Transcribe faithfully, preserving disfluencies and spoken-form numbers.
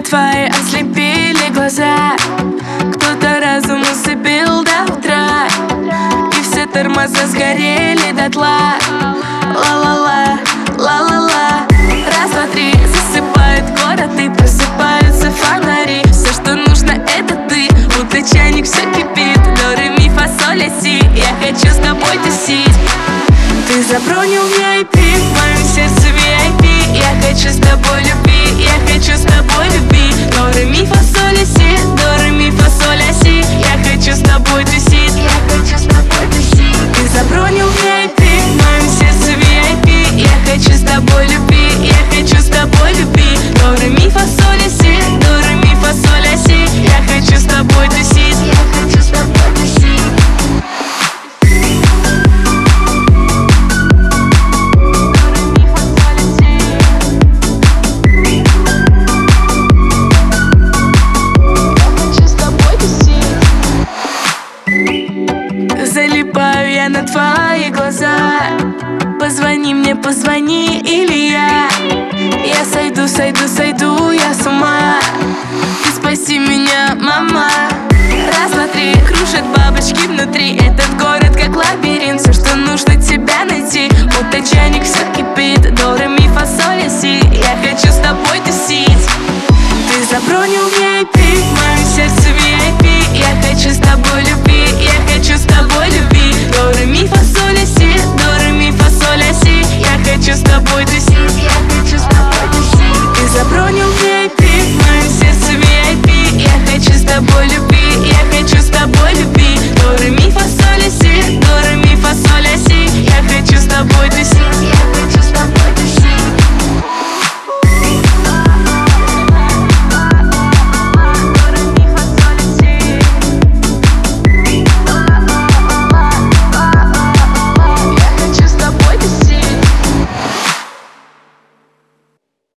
твои ослепили глаза. Кто-то разум усыпил до утра, и все тормоза сгорели дотла. Ла-ла-ла, ла-ла-ла. Раз, два, три, засыпает город, и просыпаются фонари. Все, что нужно, это ты, будто чайник все кипит. До, ре, ми, фа, соль, ля, си. Я хочу с тобой тусить. Ты забронил ви ай пи, в моем сердце ви ай пи. Я хочу с тобой любви, я хочу с тобой любви. До, ре, ми, фа, соль, ля, си. До, ре, ми, фа, соль, ля, си. Я хочу с тобой тусить, я хочу с тобой тусить. Ты забронил ви ай пи, в моем сердце ви ай пи. Я хочу с тобой любви, я хочу с тобой любви. До, ре, ми, фа, соль, ля, си. До, ре, ми, фа, соль, ля, си. Я хочу с тобой тусить, я хочу с тобой тусить. Залипаю я на твои глаза. Позвони мне, позвони, или я Я сойду, сойду, сойду я с ума. Ты спаси меня, мама. Раз, два, три, кружат бабочки внутри. Этот город как лабиринт, все, что нужно, тебя найти. Будто чайник все кипит. До, ре, ми, фа, соль, ля, си. Я хочу с тобой тусить. Ты забронил